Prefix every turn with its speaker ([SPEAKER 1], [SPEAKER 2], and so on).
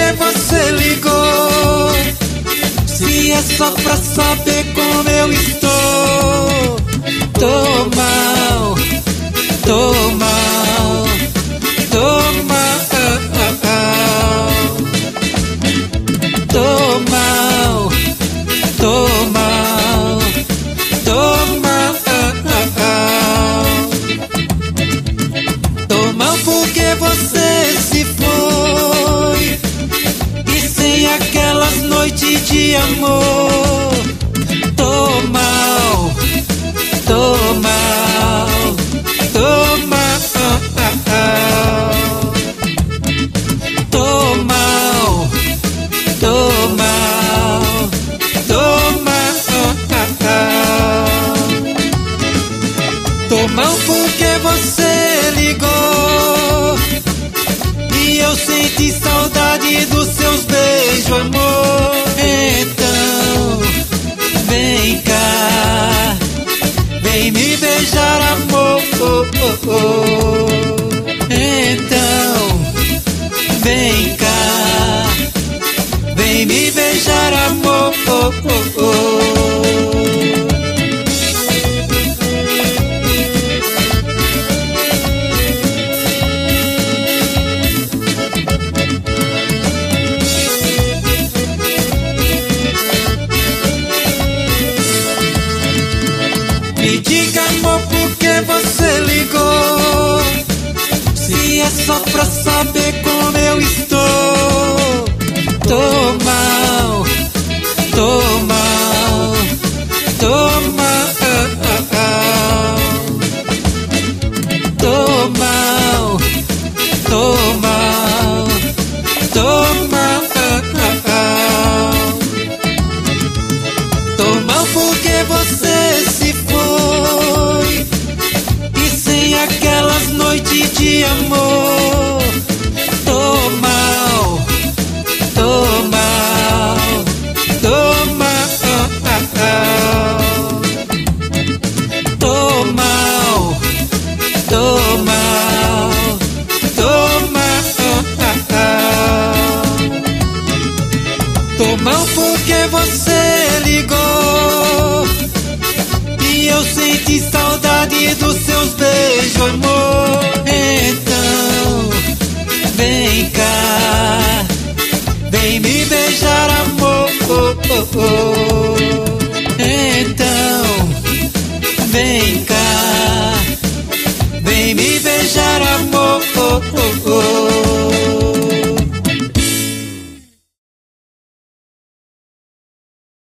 [SPEAKER 1] que você ligou? Se é só pra saber como eu estou. Tô mal, tô mal, tô mal, tô mal, tô mal, tô mal, tô mal porque você se foi e sem aquelas noites de amor. Tô mal, tô mal, tô mal, tô mal, tô mal, tô mal, tô mal porque você ligou e eu senti saudade dos seus beijos, amor. Então vem cá, vem me beijar, amor. Então vem cá, vem me beijar, amor. Me diga, amor, por que você ligou? Se é só pra saber como eu estou. Tô mal, tô mal, tô mal, tô mal, tô mal, tô mal, tô mal porque você se foi e sem aquelas noites de amor. Tô mal, tô mal, tô mal, tô mal, tô mal, tô mal, tô mal porque você ligou e eu senti saudade dos seus beijos, amor. Então vem cá, vem me beijar, amor. Então vem cá, vem me beijar, amor.